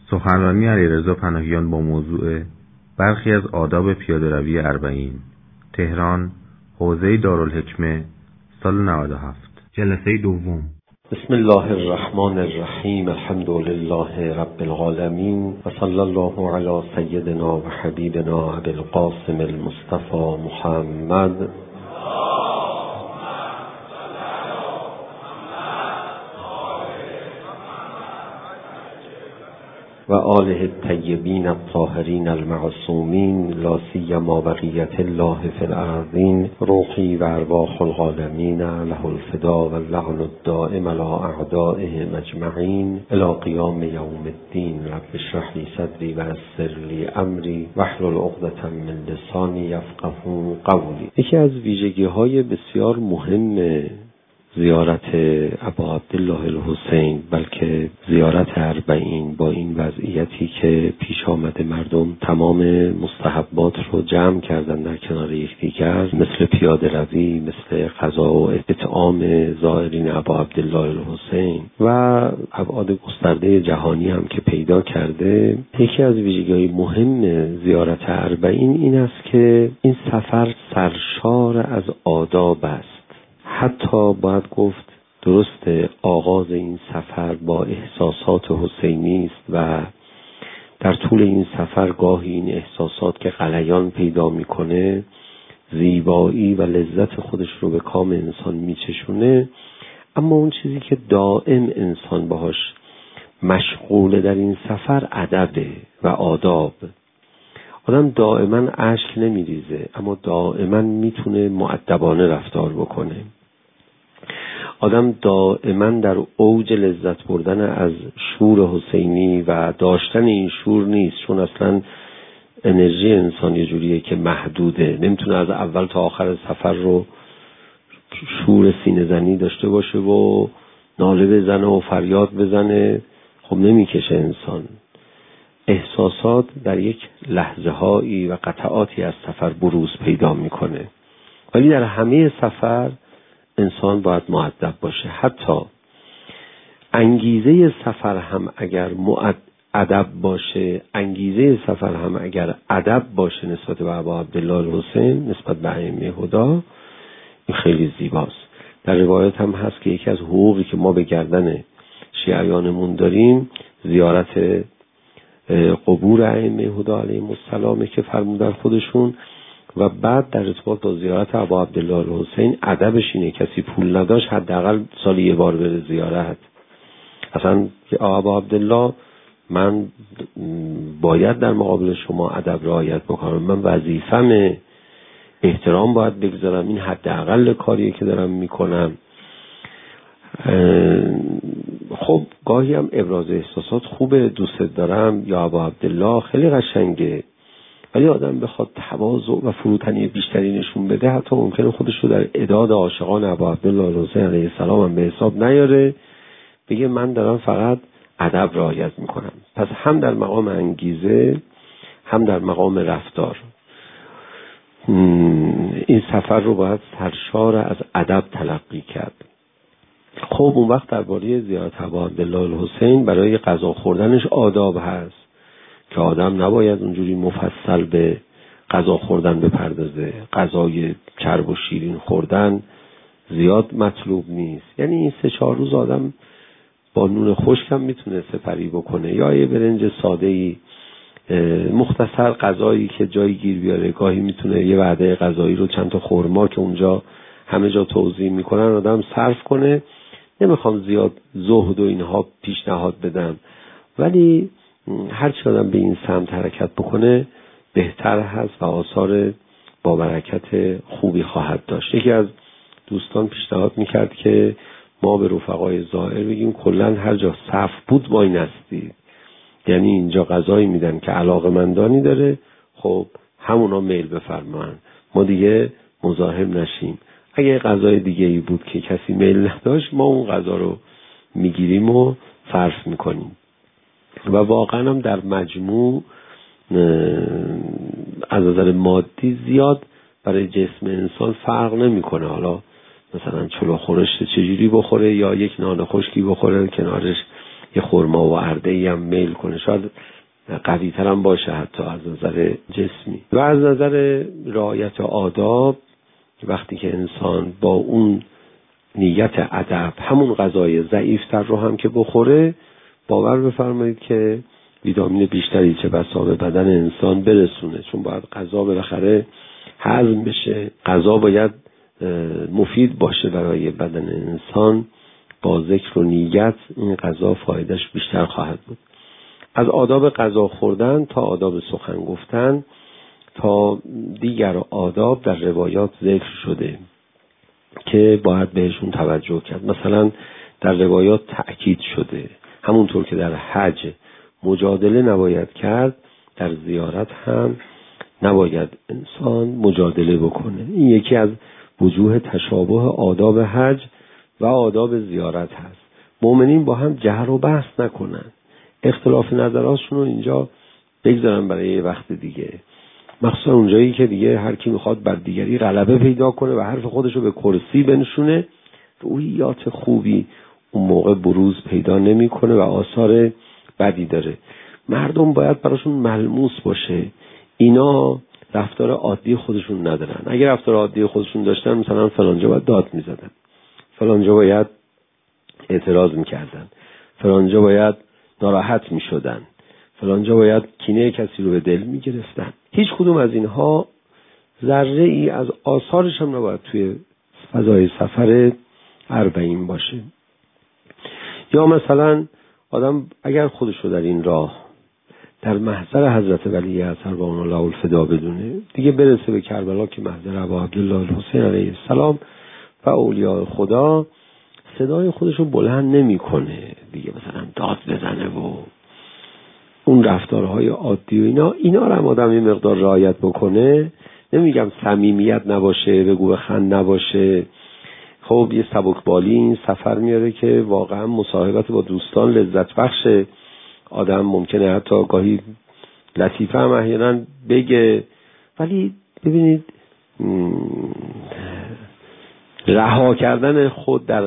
سخنرانی علیرضا پناهیان با موضوع برخی از آداب پیاده‌روی اربعین، تهران، حوزه دارالحکمه، سال 97. جلسه دوم. بسم الله الرحمن الرحیم. الحمد لله رب العالمین و صلی الله علی سیدنا و حبیبنا ابی القاسم المصطفى محمد و آله الطیبین الطاهرین المعصومین، لا سیما بقیة الله فی الارضین، روحی و ارواح العالمین له الفدا و اللعن الدائم علی اعدائهم اجمعین الی قیام یوم الدین. رب اشرح لی صدری و یسر لی امری واحلل عقدة من لسانی یفقهوا قولی. یکی از ویژگی‌های بسیار مهم زیارت ابا عبدالله الحسین، بلکه زیارت اربعین، با این وضعیتی که پیش آمده مردم تمام مستحبات رو جمع کردن در کنار یکدیگر، مثل پیاده روی، مثل غذا و اطعام زائرین ابا عبدالله الحسین و ابعاد گسترده جهانی هم که پیدا کرده، یکی از ویژگی‌های مهم زیارت اربعین این است که این سفر سرشار از آداب است. حتی باید گفت درسته آغاز این سفر با احساسات حسینی است و در طول این سفر گاهی این احساسات که غلیان پیدا میکنه زیبایی و لذت خودش رو به کام انسان میچشونه، اما اون چیزی که دائم انسان باهاش مشغوله در این سفر ادبه و آداب. آدم دائما اشک نمیریزه اما دائما میتونه مؤدبانه رفتار بکنه. آدم دائما در اوج لذت بردن از شور حسینی و داشتن این شور نیست، چون اصلا انرژی انسان یه جوریه که محدوده، نمیتونه از اول تا آخر سفر رو شور سینه زنی داشته باشه و ناله بزنه و فریاد بزنه. خب نمیکشه انسان. احساسات در یک لحظه هایی و قطعاتی از سفر بروز پیدا میکنه، ولی در همه سفر انسان باید مؤدب باشه. حتی انگیزه سفر هم اگر ادب باشه، انگیزه سفر هم اگر ادب باشه نسبت به ابا عبدالله الحسین، نسبت به ائمه هدا، این خیلی زیباست. در روایت هم هست که یکی از حقوقی که ما به گردن شیعیانمون داریم زیارت قبور ائمه هدا علیهم السلام که فرمودن خودشون، و بعد در ارتباط با زیارت ابا عبدالله الحسین ادبش اینه کسی پول نداشت حداقل سالی یه بار بره زیارت. اصلا ابا عبدالله من باید در مقابل شما ادب رعایت بکنم، من وظیفم احترام باید بگذارم، این حداقل کاریه که دارم میکنم. خب گاهی هم ابراز احساسات خوبه، دوست دارم یا ابا عبدالله، خیلی قشنگه، ولی آدم بخواد تواضع و فروتنی بیشتری نشون بده حتی ممکنه خودش رو در اعداد عاشقان ابا عبدالله الحسین علیه السلام هم به حساب نیاره، بگه من دارم فقط ادب رعایت میکنم. پس هم در مقام انگیزه هم در مقام رفتار این سفر رو باید سرشار از ادب تلقی کرد. خب اون وقت درباره زیارت ابا عبدالله الحسین برای غذا خوردنش آداب هست که آدم نباید اونجوری مفصل به غذا خوردن بپردازه. غذای چرب و شیرین خوردن زیاد مطلوب نیست، یعنی این 3-4 روز آدم با نون خشک هم میتونه سپری بکنه، یا یه برنج ساده‌ای مختصر، غذایی که جایی گیر بیاره. گاهی میتونه یه وعده غذایی رو چند تا خرما که اونجا همه جا توزیع میکنن آدم صرف کنه. نمیخوام زیاد زهد و اینها پیشنهاد بدم، ولی هر چی آدم به این سمت حرکت بکنه بهتر هست و آثار با برکت خوبی خواهد داشت. یکی از دوستان پیشنهاد میکرد که ما به رفقای زائر بگیم کلن هر جا صف بود وای نستید، یعنی اینجا غذایی میدن که علاقه‌مندانی داره، خب همونا میل بفرماین، ما دیگه مزاحم نشیم. اگه غذای دیگه ای بود که کسی میل نداشت ما اون غذا رو میگیریم و صرف میکنیم. و واقعا هم در مجموع از نظر مادی زیاد برای جسم انسان فرق نمیکنه. حالا مثلا چلو خورشت چجوری بخوره یا یک نان خشکی بخوره کنارش یه خرما و ارده‌ای هم میل کنه، شاید قوی تر هم باشه حتی از نظر جسمی. و از نظر رعایت آداب، وقتی که انسان با اون نیت ادب همون غذای ضعیفتر رو هم که بخوره، باور بفرمایید که ویتامین بیشتری چه بسا به بدن انسان برسونه، چون باید غذا بالاخره هضم بشه. غذا باید مفید باشه برای بدن انسان. با ذکر و نیت این غذا فایدهش بیشتر خواهد بود. از آداب غذا خوردن تا آداب سخن گفتن تا دیگر آداب در روایات ذکر شده که باید بهشون توجه کرد. مثلا در روایات تأکید شده همونطور که در حج مجادله نباید کرد، در زیارت هم نباید انسان مجادله بکنه. این یکی از وجوه تشابه آداب حج و آداب زیارت هست. مؤمنین با هم جهر و بحث نکنن، اختلاف نظراتشون رو اینجا بگذارن برای یه وقت دیگه، مخصوصا اونجایی که دیگه هر کی میخواد بر دیگری غلبه پیدا کنه و حرف خودش رو به کرسی بنشونه، روحیات خوبی اون موقع بروز پیدا نمیکنه و آثار بدی داره. مردم باید براشون ملموس باشه اینا رفتار عادی خودشون ندارن. اگر رفتار عادی خودشون داشتن، مثلا فلانجا باید داد میزدن، فلانجا باید اعتراض میکردن، فلانجا باید ناراحت میشدن، فلانجا باید کینه کسی رو به دل میگرفتن. هیچ کدوم از اینها ذره ای از آثارش هم نباید توی فضای سفر 40 باشه. یا مثلا آدم اگر خودش رو در این راه در محضر حضرت ولی اثر با اون الله الفدا بدونه، دیگه برسه به کربلا که محضر ابا عبدالله الحسین علیه السلام و اولیاء خدا، صدای خودش رو بلند نمیکنه دیگه، مثلا داد بزنه و اون رفتارهای عادی و اینا رو هم آدم یه مقدار رعایت بکنه. نمیگم صمیمیت نباشه، بگو بخند نباشه. خب یه سبکبالی این سفر میاره که واقعا مصاحبت با دوستان لذت بخشه. آدم ممکنه حتی گاهی لطیفه هم احیانا بگه، ولی ببینید رها کردن خود در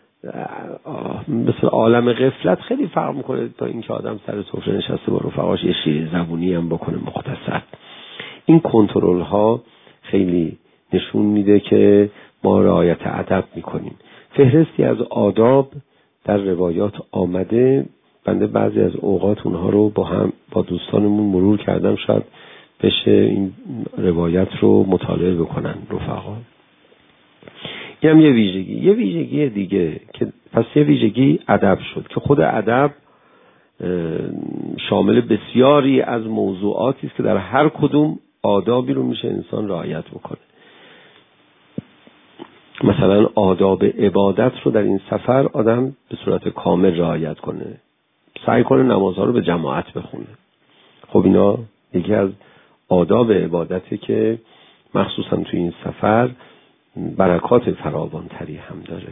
مثل عالم غفلت خیلی فرق میکنه تا اینکه آدم سر سفره نشسته با رفقاش یه شیر زبونی هم بکنه مختصر. این کنترل ها خیلی نشون میده که ما رعایت ادب میکنیم. فهرستی از آداب در روایات آمده، بنده بعضی از اوقات اونها رو با دوستانمون مرور کردم، شاید بشه این روایت رو مطالعه بکنن رفقا. این هم یه ویژگی دیگه که پس یه ویژگی ادب شد که خود ادب شامل بسیاری از موضوعاتی است که در هر کدوم آدابی رو میشه انسان رعایت بکنه. مثلا آداب عبادت رو در این سفر آدم به صورت کامل رعایت کنه، سعی کنه نمازها رو به جماعت بخونه. خب اینا یکی از آداب عبادتی که مخصوصا تو این سفر برکات فراوانتری هم داره.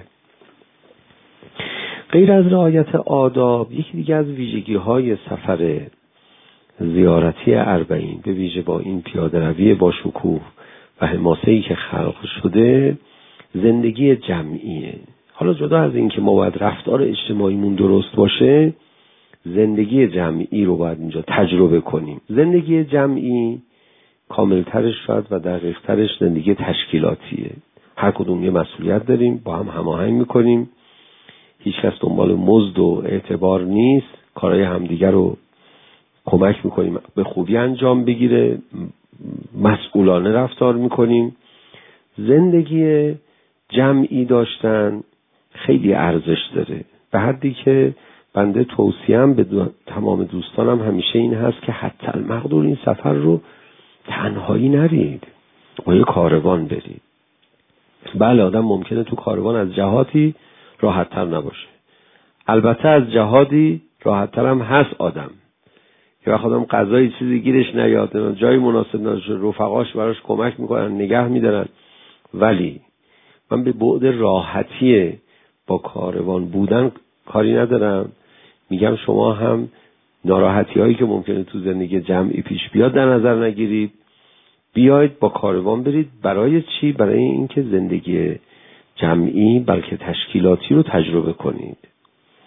غیر از رعایت آداب، یکی دیگه از ویژگی‌های سفر زیارتی 40 به ویژه با این پیاده روی با شکوه و حماسه‌ای که خلق شده، زندگی جمعیه. حالا جدا از این که ما باید رفتار اجتماعیمون درست باشه، زندگی جمعی رو باید اینجا تجربه کنیم. زندگی جمعی کاملترش شد و دقیقترش زندگی تشکیلاتیه. هر کدوم یه مسئولیت داریم، با هم هماهنگ میکنیم، هیچ کس دنبال مزد و اعتبار نیست، کارهای همدیگر رو کمک میکنیم به خوبی انجام بگیره، مسئولانه رفتار میکنیم. زندگی جمعی داشتن خیلی ارزش داره، به حدی که بنده توصیه‌ام به تمام دوستانم همیشه این هست که حتی المقدور این سفر رو تنهایی نرید، با یه کاروان برید. بله آدم ممکنه تو کاروان از جهاتی راحت‌تر نباشه، البته از جهادی راحت‌تر هم هست آدم که وقت آدم غذایی چیزی گیرش نیاد، جای مناسب نداره، رفقاش براش کمک میکنن، نگه میدارن. ولی من به بعد راحتی با کاروان بودن کاری ندارم. میگم شما هم ناراحتی هایی که ممکنه تو زندگی جمعی پیش بیاد در نظر نگیرید، بیاید با کاروان برید. برای چی؟ برای اینکه زندگی جمعی بلکه تشکیلاتی رو تجربه کنید.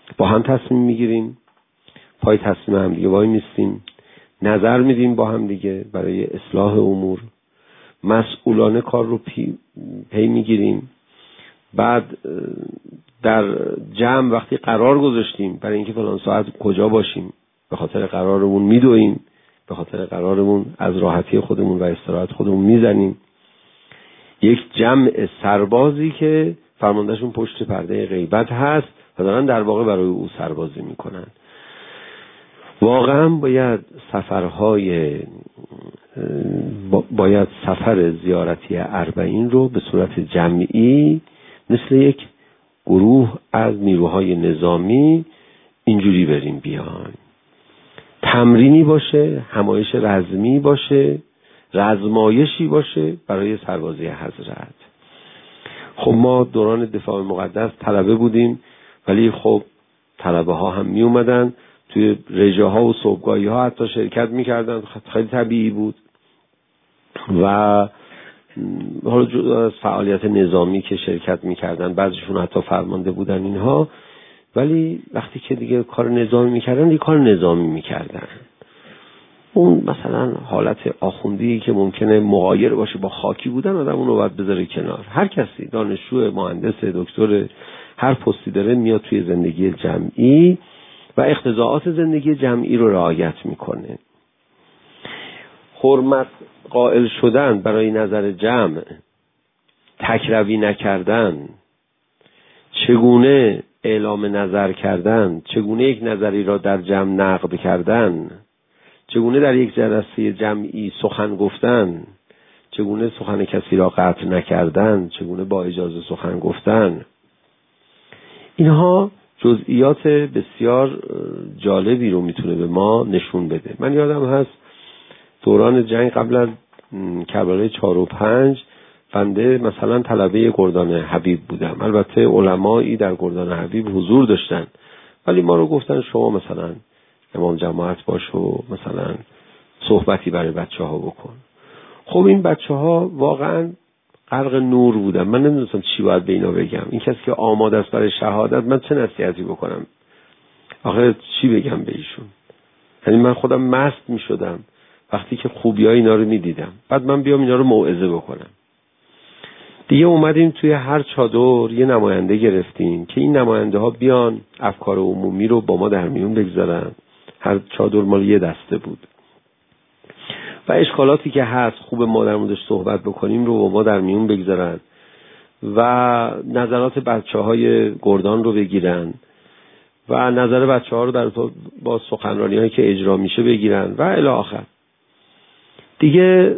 با هم تصمیم میگیریم، پای تصمیم هم دیگه وای میستیم، نظر میدیم با هم دیگه برای اصلاح امور، مسئولانه کار رو پی میگیریم. بعد در جمع وقتی قرار گذاشتیم برای اینکه فلان ساعت کجا باشیم، به خاطر قرارمون میدویم، به خاطر قرارمون از راحتی خودمون و استراحت خودمون میزنیم. یک جمع سربازی که فرماندهشون پشت پرده غیبت هست و دارن در واقع برای او سربازی میکنن. واقعا باید سفر زیارتی اربعین رو به صورت جمعی مثل یک گروه از نیروهای نظامی اینجوری بریم بیایم. تمرینی باشه، همایش رزمی باشه، رزمایشی باشه برای سربازی حضرت. خب ما دوران دفاع مقدس طلبه بودیم، ولی خب طلبه ها هم می اومدن توی رژه ها و صبحگاهی ها حتی شرکت می کردن، خیلی طبیعی بود. و حالا جدا از فعالیت نظامی که شرکت می کردن، بعضیشون حتی فرمانده بودن اینها، ولی وقتی که دیگه کار نظامی می کردن دیگه کار نظامی می کردن. اون مثلا حالت آخوندی که ممکنه مغایر باشه با خاکی بودن، آدم اون رو باید بذاره کنار. هر کسی، دانشجو، مهندس، دکتر، هر پستی داره، میاد توی زندگی جمعی و اقتضاعات زندگی جمعی رو رعایت میکنه. حرمت قائل شدن برای نظر جمع، تکروی نکردن، چگونه اعلام نظر کردن، چگونه یک نظری را در جمع نقد کردن، چگونه در یک جلسه جمعی سخن گفتن، چگونه سخن کسی را قطع نکردن، چگونه با اجازه سخن گفتن. اینها جزئیات بسیار جالبی رو میتونه به ما نشون بده. من یادم هست دوران جنگ قبل از کربلای 4 و 5 بنده مثلا طلبه گردان حبیب بودم. البته علمایی در گردان حبیب حضور داشتن، ولی ما رو گفتن شما مثلا امام جماعت باش و مثلا صحبتی برای بچه ها بکن. خب این بچه ها واقعا غرق نور بودن. من نمیدونستم چی باید به اینا بگم. این کسی که آماده است برای شهادت، من چه نصیحتی بکنم؟ آخه چی بگم به ایشون؟ یعنی من خودم مست می شدم وقتی که خوبی های اینا رو می دیدم. بعد من بیام اینا رو موعظه بکنم. دیگه اومدیم توی هر چادر یه نماینده گرفتیم که این نماینده ها بیان افکار عمومی رو با ما در میون بگذارن. هر چادر مال یه دسته بود و اشکالاتی که هست خوب ما در موردش صحبت بکنیم رو با ما در میون بگذارن و نظرات بچه‌های گردان رو بگیرن و نظر بچه‌ها رو در با سخنرانی‌هایی که اجرا میشه بگیرن و الی آخر. دیگه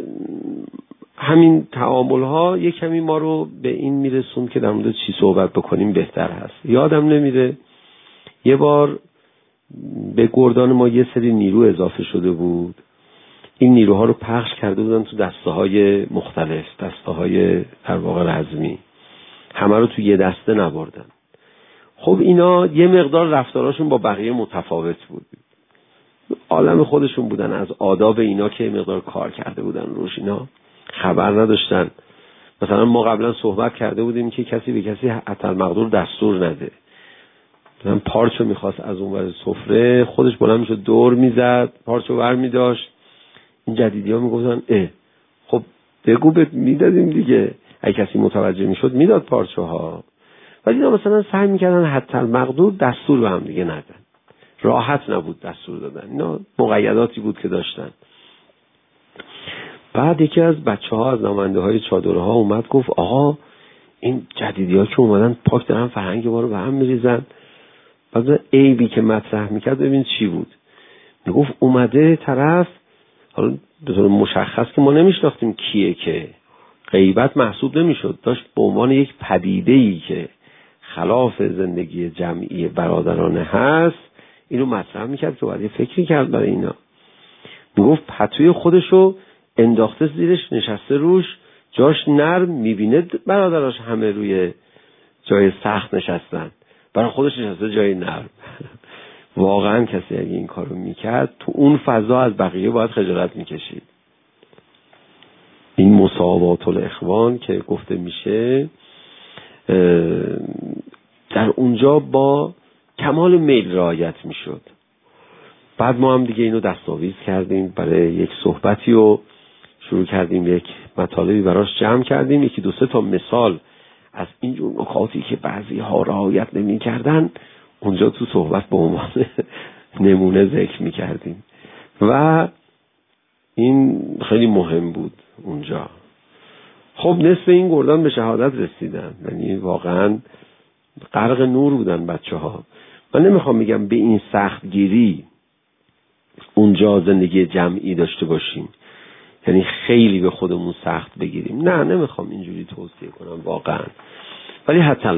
همین تعامل‌ها یک کمی ما رو به این میرسون که در مورد چی صحبت بکنیم بهتر هست. یادم نمیره یه بار به گردان ما یه سری نیرو اضافه شده بود. این نیروها رو پخش کرده بودن تو دسته‌های مختلف، دسته‌های در واقع رزمی. همه رو تو یه دسته نبردن. خب اینا یه مقدار رفتاراشون با بقیه متفاوت بود. عالم خودشون بودن، از آداب اینا که مقدار کار کرده بودن روش اینا خبر نداشتن. مثلا ما قبلا صحبت کرده بودیم که کسی به کسی حتی المقدور دستور نده. مثلا پارچو میخواست از اون ور سفره، خودش بلند میشد دور میزد، پارچو ور میداشت. این جدیدی ها میگفتن خب بگو میدادیم دیگه. اگه کسی متوجه میشد میداد پارچوها. ولی اینا مثلا سعی میکردن حتی المقدور دستور به هم دیگه ندن. راحت نبود دستور دادن. اینا مقیداتی بود که داشتن. بعد یکی از بچه‌ها از نماینده های چادرها اومد گفت آقا این جدیدی ها که اومدن پاک دارن فرهنگ ما رو به هم میریزن. بعد عیبی که مطرح میکرد ببین چی بود. میگفت اومده طرف، حالا به طور مشخص که ما نمیشناختیم کیه، که غیبت محسوب نمیشد، داشت به عنوان یک پدیده‌ای که خلاف زندگی جمعی برادرانه هست اینو مطرح میکرد که باید یه فکری کرد برای اینا. میگفت پتوی خودشو انداخته زیرش، نشسته روش، جاش نرم، میبینه برادراش همه روی جای سخت نشستن، برای خودش نشسته جای نرم. واقعا کسی اگه این کارو میکرد تو اون فضا از بقیه باید خجالت میکشید. این مساوات الاخوان که گفته میشه در اونجا با کمال میل رعایت میشد. بعد ما هم دیگه اینو دستاویز کردیم، برای یک صحبتی و شروع کردیم، یک مطالبی براش جمع کردیم، یکی دو سه تا مثال از اینجور نکاتی که بعضی ها رعایت نمی کردن اونجا تو صحبت به عنوان نمونه ذکر می کردیم و این خیلی مهم بود اونجا. خب نصف این گردان به شهادت رسیدن، یعنی واقعا غرق نور بودن بچه ها. من نمیخوام بگم به این سختگیری اونجا زندگی جمعی داشته باشیم، یعنی خیلی به خودمون سخت بگیریم، نه نمیخوام اینجوری توصیه کنم واقعا، ولی حتی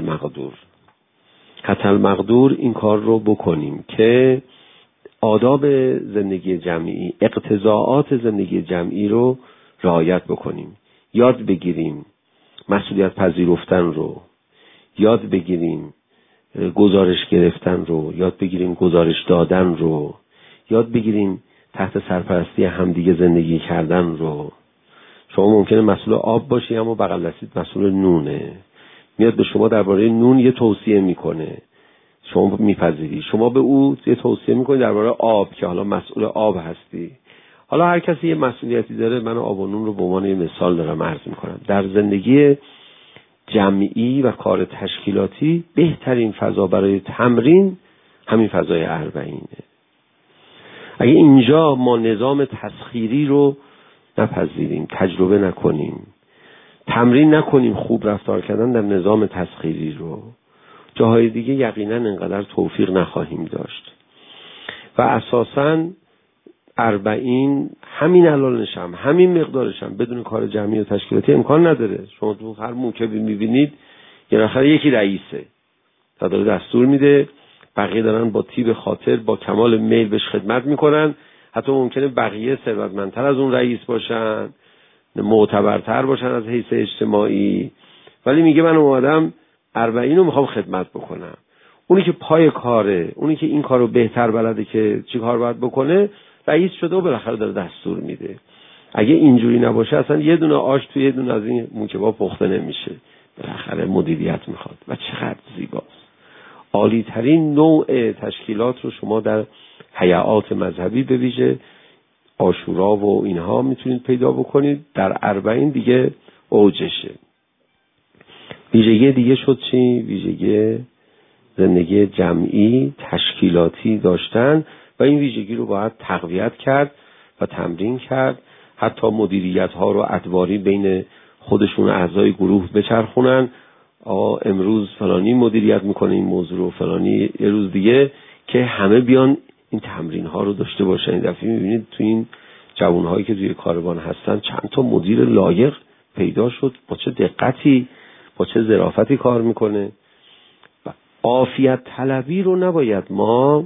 المقدور این کار رو بکنیم که آداب زندگی جمعی، اقتضاعات زندگی جمعی رو رعایت بکنیم، یاد بگیریم مسئولیت پذیرفتن رو، یاد بگیریم گزارش گرفتن رو، یاد بگیریم گزارش دادن رو، یاد بگیریم تحت سرپرستی همدیگه زندگی کردن رو. شما ممکنه مسئول آب باشی اما بغل دستیت مسئول نونه، میاد به شما درباره نون یه توصیه میکنه، شما میپذیری، شما به او یه توصیه میکنی درباره آب که حالا مسئول آب هستی. حالا هر کسی یه مسئولیتی داره، من آب و نون رو به عنوان یه مثال دارم عرض میکنم. در زندگی جمعی و کار تشکیلاتی بهترین فضا برای تمرین همین فضای اربعینه. اگه اینجا ما نظام تسخیری رو نپذیریم، تجربه نکنیم، تمرین نکنیم خوب رفتار کردن در نظام تسخیری رو، جاهای دیگه یقینا انقدر توفیق نخواهیم داشت. و اساساً اربعین همین الانش هم همین مقدارش هم بدون کار جمعی و تشکیلاتی امکان نداره. شما تو هر موکبی میبینید یه نفر یکی رئیسه تا داره دستور میده، بقیه دارن با طیب خاطر با کمال میل بهش خدمت میکنن. حتی ممکنه بقیه ثروتمندتر از اون رئیس باشن، معتبرتر باشن از حیث اجتماعی، ولی میگه من اومدم اربعین رو میخوام خدمت بکنم. اونی که پای کاره، اونی که این کارو بهتر بلده که چی کار باید بکنه، رئیس شده و بالاخره داره دستور میده. اگه اینجوری نباشه اصلا یه دونه آش توی یه دونه از این موکبا پخته نمیشه، بالاخره مدیریت میخواد. و چقدر زیباست. عالی ترین نوع تشکیلات رو شما در هیئات مذهبی به ویژه عاشورا و اینها میتونید پیدا بکنید، در اربعین دیگه اوجشه. ویژگی دیگه شد چی؟ ویژگی زندگی جمعی تشکیلاتی داشتن و این ویژگی رو باید تقویت کرد و تمرین کرد. حتی مدیریت ها رو ادواری بین خودشون اعضای گروه بچرخونن، امروز فلانی مدیریت میکنه این موضوع رو، فلانی یه روز دیگه، که همه بیان این تمرین ها رو داشته باشن. این دفعه میبینید تو این جوان هایی که توی کاروان هستن چند تا مدیر لایق پیدا شد، با چه دقتی با چه ظرافتی کار میکنه. و عافیت طلبی رو نباید ما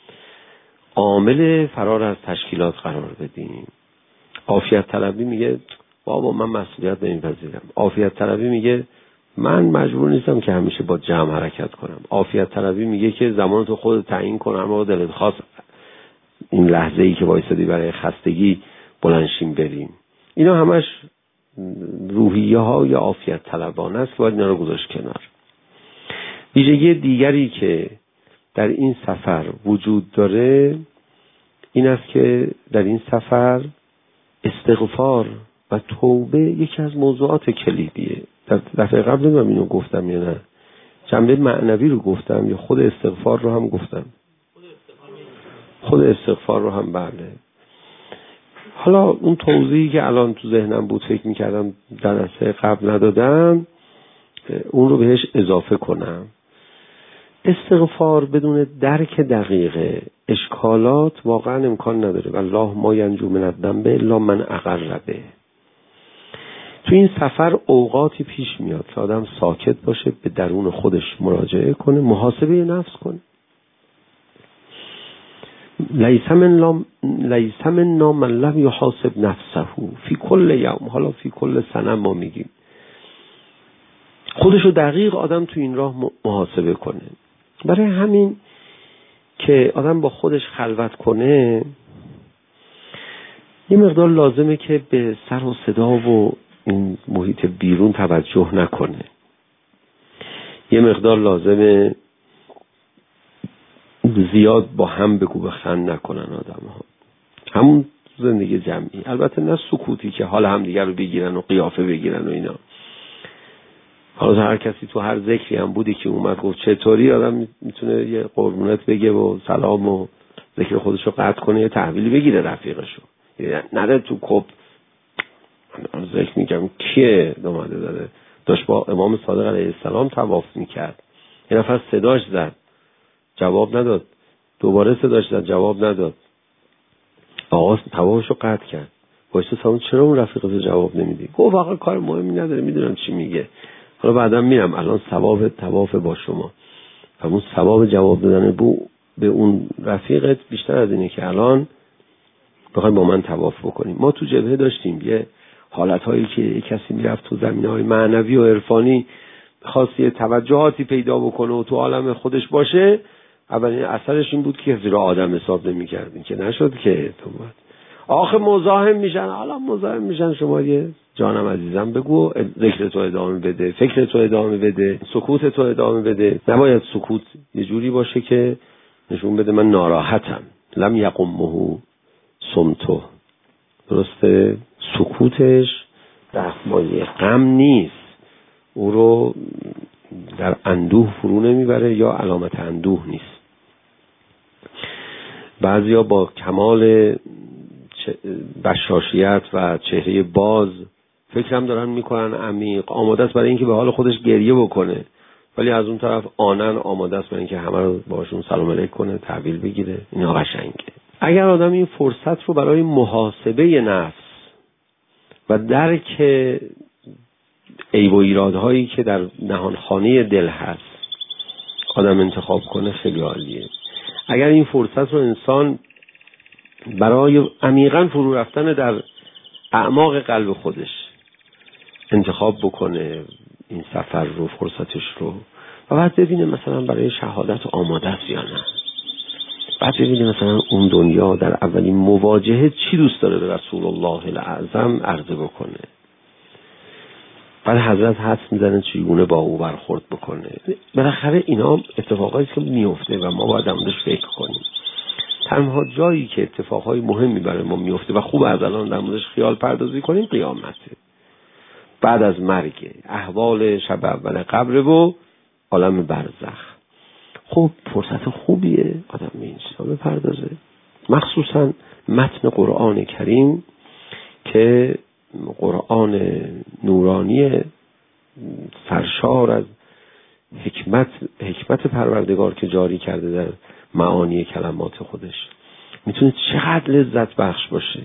عامل فرار از تشکیلات قرار بدیم. عافیت طلبی میگه بابا من مسئولیت نمیپذیرم. عافیت طلبی میگه من مجبور نیستم که همیشه با جمع حرکت کنم. عافیت طلبی میگه که زمان تو خودت تعیین کن، اما دلت خواست این لحظه ای که وایسادی برای خستگی بلنشیم بریم. اینا همش روحیه ها یا عافیت طلبانه است که باید اینا رو گذاشت کنار. ویژگی دیگری که در این سفر وجود داره این است که در این سفر استغفار و توبه یکی از موضوعات کلیدیه. در دفعه قبل نمیدونم اینو گفتم یا نه، جنبه معنوی رو گفتم یا خود استغفار رو هم گفتم؟ خود استغفار رو هم بله. حالا اون توضیحی که الان تو ذهنم بود فکر میکردم در دفعه قبل ندادم، اون رو بهش اضافه کنم. استغفار بدون درک دقیق اشکالات واقعا امکان نداره. والله ما ینجو من الذنب الا من اقر به. تو این سفر اوقاتی پیش میاد که آدم ساکت باشه، به درون خودش مراجعه کنه، محاسبه نفس کنه. لیس منا من لم یحاسب نفسه فی کل یوم. حالا فی کل سنه ما میگیم خودشو دقیق آدم تو این راه محاسبه کنه. برای همین که آدم با خودش خلوت کنه یه مقدار لازمه که به سر و صدا و این محیط بیرون توجه نکنه. یه مقدار لازمه زیاد با هم بگو بخند نکنن آدم ها، همون زندگی جمعی، البته نه سکوتی که حال هم دیگر رو بگیرن و قیافه بگیرن و اینا. حالا هر کسی تو هر ذکری هم بودی که اومد گفت چطوری، آدم میتونه یه قربونت بگه و سلام و ذکر خودش رو قطع کنه، یه تحویلی بگیره رفیقشو، نره تو کب. من ذکر میگم کیه اومده داره داشت با امام صادق علیه السلام طواف میکرد، یه نفر صداش زد جواب نداد، دوباره صداش زد جواب نداد، آقا طوافشو قطع کرد. واسه سلام چرا اون رفیقت جواب نمیدی؟ گفت واقعا کار مهمی نداره، میدونم چی میگه، حالا بعدم میرم، الان ثواب طواف با شما. همون ثواب جواب دادن به اون رفیقت بیشتر از اینه که الان بخوای با من طواف بکنیم. ما تو جبهه داشتیم یه حالتهایی که یک کسی میرفت تو زمینه‌های معنوی و عرفانی خاصی توجهاتی پیدا بکنه و تو عالم خودش باشه، اولین اثرش این بود که زیر آدم حساب نمی‌کردین، که نشد که تو بود آخه مزاحم میشن. حالا مزاحم میشن، شما یه جانم عزیزم بگو، ذکر تو ادامه بده، فکر تو ادامه بده، سکوت تو ادامه بده. نباید سکوت یه جوری باشه که نشون بده من ناراحتم. لم یقمه صمتو، درسته؟ سکوتش دستمایه غم نیست، او رو در اندوه فرو نمیبره یا علامت اندوه نیست. بعضیا با کمال بشاشیت و چهره باز فکرم دارن میکنن عمیق، آماده است برای اینکه به حال خودش گریه بکنه، ولی از اون طرف آنن آماده است برای اینکه همه رو باشون سلام علیک کنه، تحویل بگیره. اینا قشنگه. اگر آدم این فرصت رو برای محاسبه نفس و درک عیب و ایرادهایی که در نهانخانه دل هست آدم انتخاب کنه، خیلی عالیه. اگر این فرصت رو انسان برای عمیقاً فرو رفتن در اعماق قلب خودش انتخاب بکنه، این سفر رو، فرصتش رو، و بعد ببینه مثلا برای شهادت آماده است یا نه، بعد ببینه مثلا اون دنیا در اولین مواجهه چی دوست داره به رسول الله الاعظم عرضه بکنه، بعد حضرت حدس میزنه چگونه با او برخورد بکنه. بالاخره اینا اتفاقایی که میفته و ما باید همونش فکر کنیم. تنها جایی که اتفاقهای مهمی برای ما میفته و خوب از الان در موردش خیال پردازی کنیم قیامته، بعد از مرگ، احوال شب اول قبر و عالم برزخ. خب فرصت خوبیه آدم به این چیزا بپردازه، مخصوصا متن قرآن کریم که قرآن نورانی سرشار از حکمت پروردگار که جاری کرده در معانی کلمات خودش، میتونه چقدر لذت بخش باشه.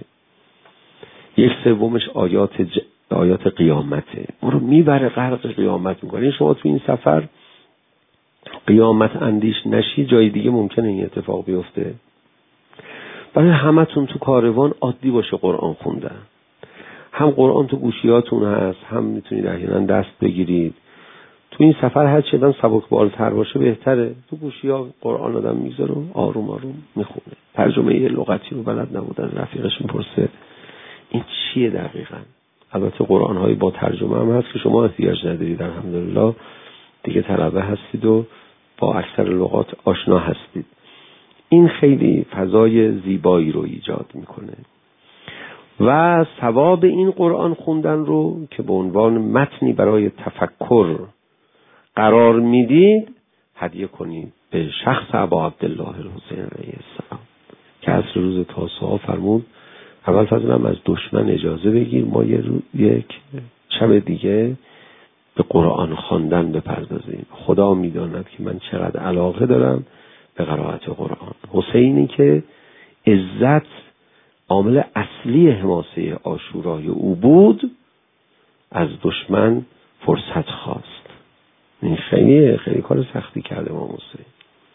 1/3 آیات قیامته، ما رو میبره غرق قیامت میکنه. شما تو این سفر قیامت اندیش نشی، جای دیگه ممکنه این اتفاق بیفته. برای همتون تو کاروان عادی باشه قرآن خوندن، هم قرآن تو گوشیاتون هست، هم میتونید احیانا دست بگیرید. تو این سفر هر چقدر سبکبال‌تر باشه بهتره. تو گوشی‌ها قرآن آدم میذاره آروم آروم میخونه. ترجمه یه لغتی رو بلد نبود از رفیقش میپرسه این چیه دقیقاً. البته قرآن‌های با ترجمه هم هست که شما احتیاج ندارید، الحمدلله دیگه طلبه هستید و با اکثر لغات آشنا هستید. این خیلی فضای زیبایی رو ایجاد میکنه و ثواب این قرآن خوندن رو که به عنوان متنی برای تفکر قرار میدید هدیه کنید به شخص ابا عبدالله الحسین علیه السلام که عصر روز تاسوعا فرمود اول فضلم از دشمن اجازه بگیر، ما یک شب دیگه به قرآن خواندن بپردازیم. خدا میداند که من چقدر علاقه دارم به قرائت قرآن. حسینی که عزت عامل اصلی حماسه عاشورای او بود، از دشمن فرصت خواست. این خیلی کار سختی کرده امام حسین.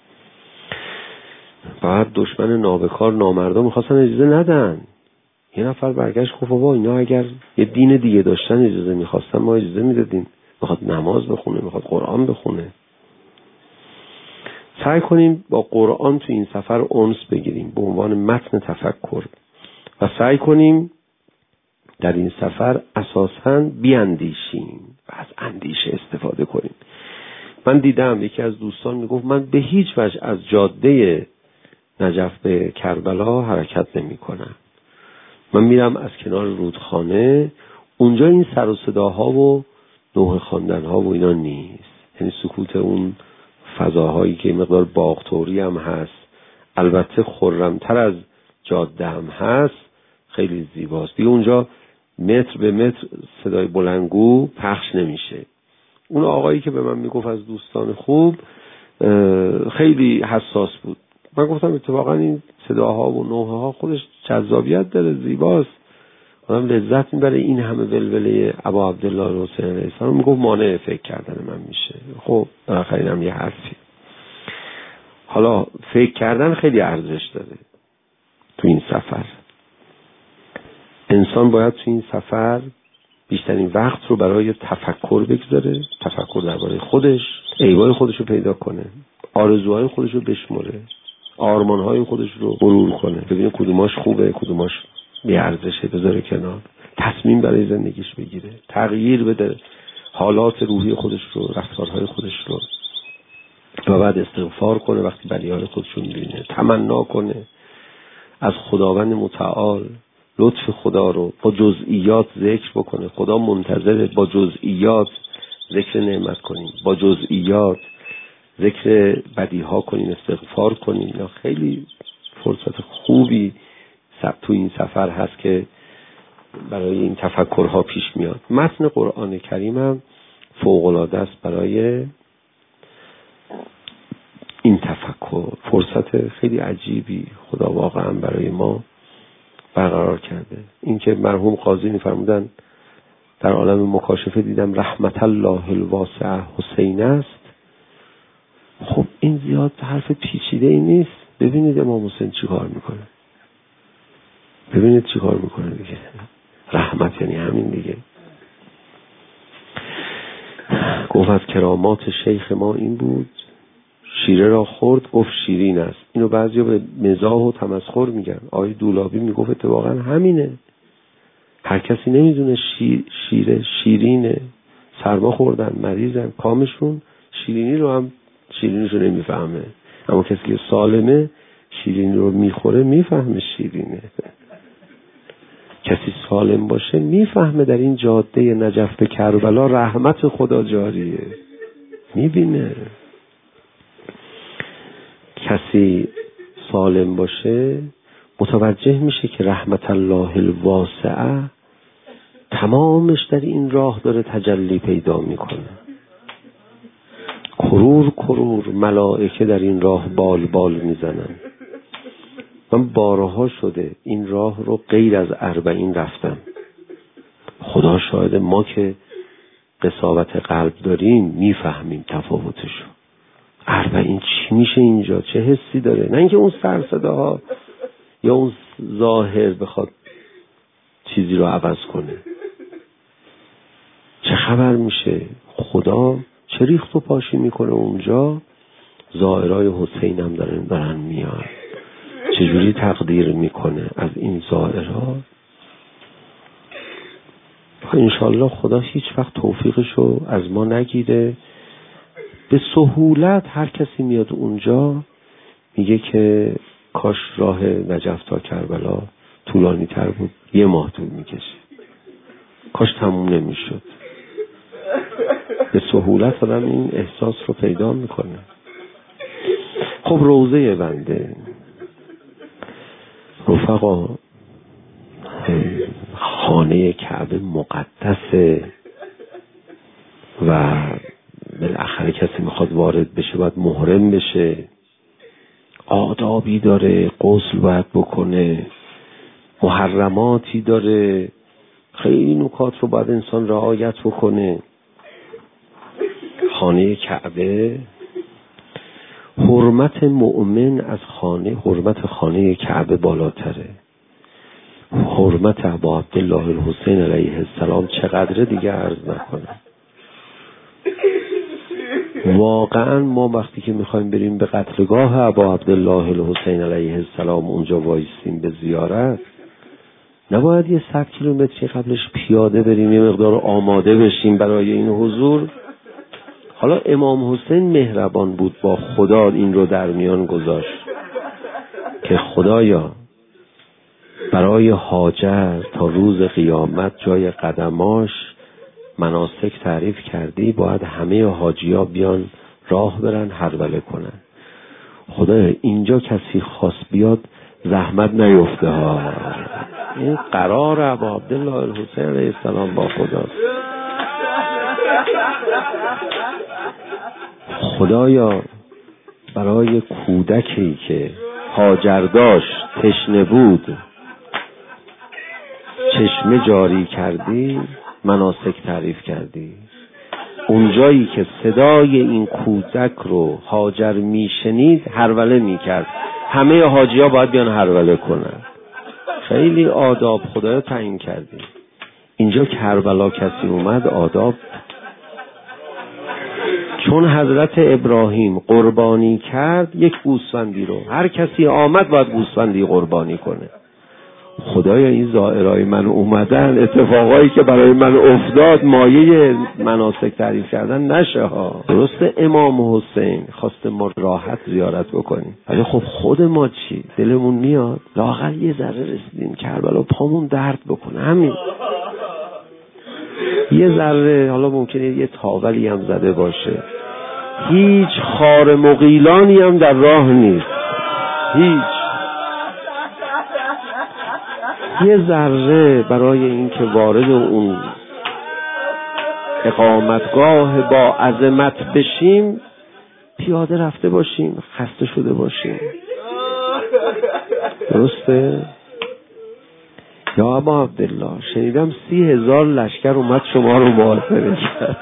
بعد دشمن نابکار نامردا میخواستن اجازه ندن. یه نفر برگشت گفت بابا اینا اگر یه دین دیگه داشتن اجازه میخواستن ما اجازه میدادیم. میخواد نماز بخونه، میخواد قرآن بخونه. سعی کنیم با قرآن تو این سفر انس بگیریم به عنوان متن تفکر و سعی کنیم در این سفر اساساً بیاندیشیم و از اندیشه استفاده کنیم. من دیدم یکی از دوستان میگفت من به هیچ وجه از جاده نجف به کربلا حرکت نمی کنم. من میرم از کنار رودخانه، اونجا این سر و صداها و نوحه خواندنها و اینا نیست. یعنی سکوت اون فضاهایی که مقدار باغتوری هم هست، البته خرمتر از جاده هم هست، خیلی زیباست. دیگه اونجا متر به متر صدای بلندگو پخش نمیشه. اون آقایی که به من میگفت از دوستان خوب خیلی حساس بود. من گفتم اتفاقا این صداها و نوحه ها خودش جذابیت داره، زیباست، آدم لذت میبره. این همه ولوله ابا عبدالله الحسین علیه السلام میگفت مانع فکر کردن من میشه. خب بالاخره اینم یه حرفی. حالا فکر کردن خیلی ارزش داره تو این سفر. انسان باید تو این سفر بیشترین وقت رو برای تفکر بگذاره، تفکر درباره خودش، عیبای خودش رو پیدا کنه، آرزوهای خودش رو بشمره، آرمانهای خودش رو مرور کنه، ببینه کدوماش خوبه کدوماش بی‌ارزشه، بذاره کنار، تصمیم برای زندگیش بگیره، تغییر بده حالات روحی خودش رو، رفتارهای خودش رو، و بعد استغفار کنه وقتی بلیای خودش رو میبینه، تمنا کنه از خداوند متعال لطف خدا رو با جزئیات ذکر بکنه. خدا منتظره با جزئیات ذکر نعمت کنیم، با جزئیات ذکر بدیها کنیم، استغفار کنیم. یا خیلی فرصت خوبی تو این سفر هست که برای این تفکرها پیش میاد. متن قرآن کریم هم فوق‌العاده است برای این تفکر. فرصت خیلی عجیبی خدا واقعا برای ما برقرار کرده. این که مرحوم قاضی می‌فرمودن در عالم مکاشفه دیدم رحمت الله الواسعه حسین است. خب این زیاد حرف پیچیده ای نیست. ببینید امام حسین چی کار میکنه، ببینید چی کار میکنه دیگه. رحمت یعنی همین دیگه. گفت از کرامات شیخ ما این بود، شیره را خورد گفت شیرین است. اینو بعضیا به مزاح و تمسخر میگن. آقای دولابی میگفت اتفاقا همینه. هر کسی نمیدونه شیره شیرینه، سرما خوردن، مریضن، کامشون شیرینی رو هم شیرینیشو نمیفهمه. اما کسی که سالمه شیرینی رو میخوره میفهمه شیرینه. کسی سالم باشه میفهمه در این جاده نجف به کربلا رحمت خدا جاریه، میبینه. کسی سالم باشه متوجه میشه که رحمت الله الواسعه تمامش در این راه داره تجلی پیدا میکنه. کرور کرور ملائکه در این راه بال بال میزنن. من بارها شده این راه رو غیر از 40 رفتم. خدا شاهد، ما که قساوت قلب داریم میفهمیم تفاوتشو. 40 چی میشه اینجا، چه حسی داره؟ نه اینکه اون سر صداها یا اون ظاهر بخواد چیزی رو عوض کنه. چه خبر میشه؟ خدا چه ریخت و پاشی میکنه اونجا. زائرای حسین هم دارن میان، چجوری تقدیر میکنه از این زائرها. انشالله خدا هیچ وقت توفیقشو از ما نگیره. به سهولت هر کسی میاد اونجا میگه که کاش راه نجف تا کربلا طولانی تر بود، 1 ماه طول میکشید، کاش تموم نمیشد. به سهولت آدم این احساس رو پیدا میکنه. خب روضه بنده رفقا، خانه کعبه مقدسه و بالاخره کسی میخواد وارد بشه باید محرم بشه، آدابی داره، غسل باید بکنه، محرماتی داره، خیلی نکات رو باید انسان رعایت بکنه. خانه کعبه، حرمت مؤمن از خانه، حرمت خانه کعبه بالاتره. حرمت ابا عبدالله الحسین علیه السلام چقدره دیگه عرض نکنم. واقعا ما وقتی که میخوایم بریم به قتلگاه ابا عبدالله الحسین علیه السلام اونجا وایسیم به زیارت، نباید یه 100 کیلومتری قبلش پیاده بریم، یه مقدار آماده بشیم برای این حضور. حالا امام حسین مهربان بود با خدا، این رو در میان گذاشت که خدایا برای هاجر تا روز قیامت جای قدماش مناسک تعریف کردی، باید همه حاجی‌ها بیان راه برن هروله کنن. خدایا اینجا کسی خواست بیاد زحمت نیفته ها. این قرار ابا عبدالله الحسین علیه السلام با خداست. خدایا برای کودکی که هاجر داشت تشنه بود چشمه جاری کردی، مناسک تعریف کردی. اون جایی که صدای این کودک رو هاجر میشنید هروله میکرد، همه حاجی ها باید بیان هروله کنن. خیلی آداب خدایا تعیین کردی. اینجا کربلا کسی اومد آداب، چون حضرت ابراهیم قربانی کرد یک گوسفندی رو، هر کسی آمد باید گوسفندی قربانی کنه. خدایا این زائرای من اومدن، اتفاقایی که برای من افتاد مایه مناسک تعریف کردن نشه ها. درسته امام حسین خواست ما راحت زیارت بکنیم، ولی خب خود ما چی؟ دلمون میاد لااقل یه ذره رسیدیم کربلا پامون درد بکنه، همین یه ذره. حالا ممکنه یه تاولی هم زده باشه، هیچ خار مغیلانی هم در راه نیست، هیچ. یه ذره برای این که وارد اون اقامتگاه با عظمت بشیم پیاده رفته باشیم، خسته شده باشیم. درسته؟ یا ابا عبدالله شنیدم 30,000 لشکر اومد شما رو محاصره کرد.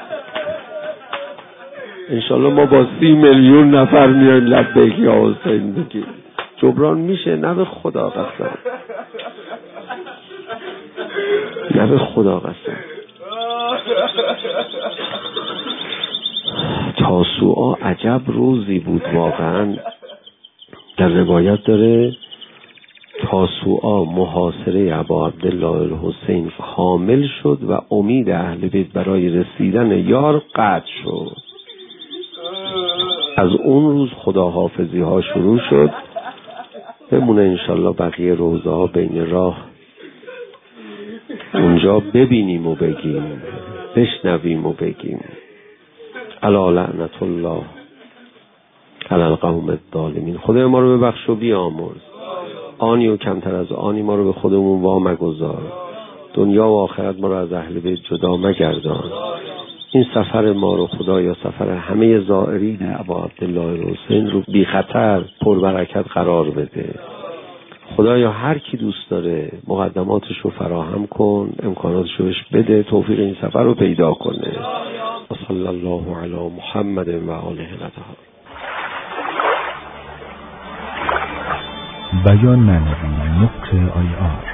انشالله ما با 30 میلیون نفر میایم لبیک یا حسین بگیم. جبران میشه؟ نه به خدا قسم، نه به خدا قسم. تاسوعا عجب روزی بود واقعا. در روایت داره تاسوعا محاصره ابا عبدالله الحسین کامل شد و امید اهل بیت برای رسیدن یار قطع شد. از اون روز خداحافظی ها شروع شد. بمونه انشالله بقیه روزه ها بین راه اونجا ببینیم و بگیم، بشنویم و بگیم. الا لعنت الله علی القوم الظالمین. خدای ما رو ببخش و بیامرز، آنی و کمتر از آنی ما رو به خودمون وا مگذار، دنیا و آخرت ما رو از اهل بیت جدا مگردان. این سفر ما رو خدایا سفر همه زائرین ابا عبدالله الحسین رو بی خطر پربرکت قرار بده. خدایا هر کی دوست داره مقدماتش رو فراهم کن، امکاناتش رو بهش بده، توفیق این سفر رو پیدا کنه. و صلی الله علی محمد و آله الاطهار. بیان معنوی نطق آیات.